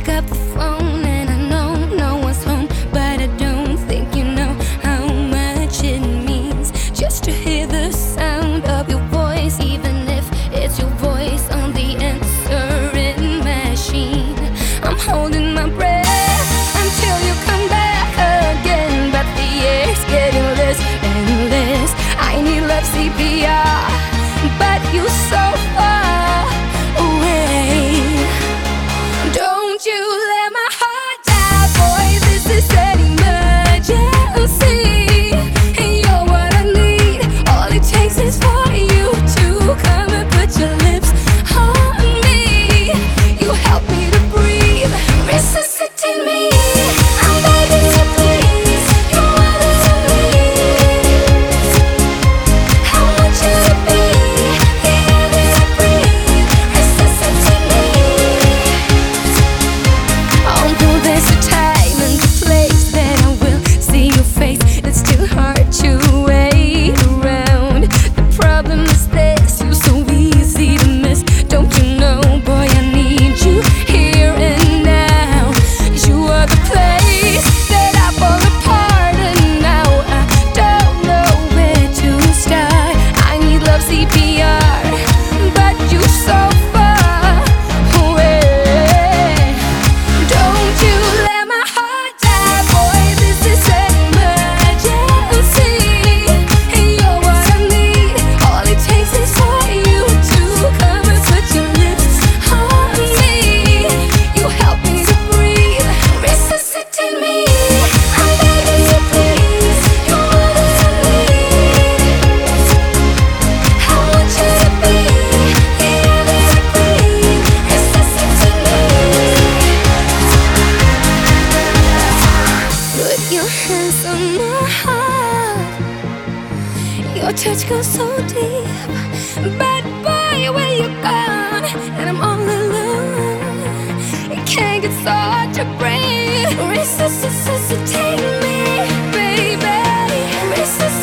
pick up the phone and I know no one's home, but I don't think you know how much it means just to hear the sound of your voice, even if it's your voice on the answering machine. I'm holding my breath until you come back again, but the air's getting less and less. I need love CPR, but you're so far away. Don't you let my heart die, boy, this is an emergency. You're what I need, all it takes is for you to come and put your lips on me. You help me to breathe, resuscitate me. I'm begging you please, you're what I need. I want you to be the air that I breathe, resuscitate me. Although there's a time and a place that I will see your face, it's still hard to wait around. The problem is this, you're so easy to miss. Don't you know, boy, I need you here and now. You are the place that I fall apart, and now I don't know where to start. I need love CPR, but you're so far away. Don't you let my heart die, boy, this is an emergency. You're what I need, all it takes is for you to come and put your lips on me. You help me to breathe, resuscitate me. I'm begging you please, you're what I need. I want you to be the air that I breathe, resuscitate me. Put your hands on my heart, your touch goes so deep. But boy, when you're gone and I'm all alone, it can't get so hard to breathe. Resuscitate me, baby. Resuscitate